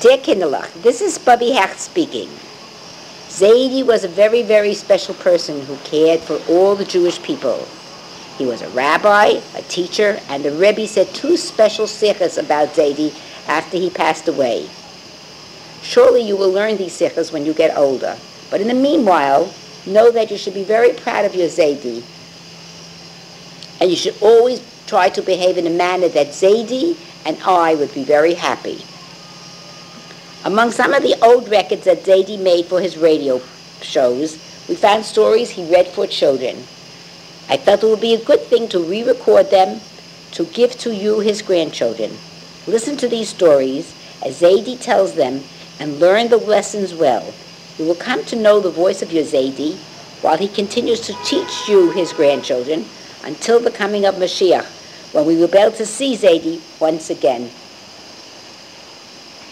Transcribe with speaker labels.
Speaker 1: Dear Kinderlach, this is Bubby Hecht speaking. Zaidi was a very, very special person who cared for all the Jewish people. He was a rabbi, a teacher, and the Rebbe said 2 special sichos about Zaidi after he passed away. Surely you will learn these sichos when you get older, but in the meanwhile, know that you should be very proud of your Zaidi, and you should always try to behave in a manner that Zaidi and I would be very happy. Among some of the old records that Zaidi made for his radio shows, we found stories he read for children. I felt it would be a good thing to re-record them to give to you, his grandchildren. Listen to these stories as Zaidi tells them and learn the lessons well. You will come to know the voice of your Zaidi while he continues to teach you, his grandchildren, until the coming of Mashiach, when we will be able to see Zaidi once again.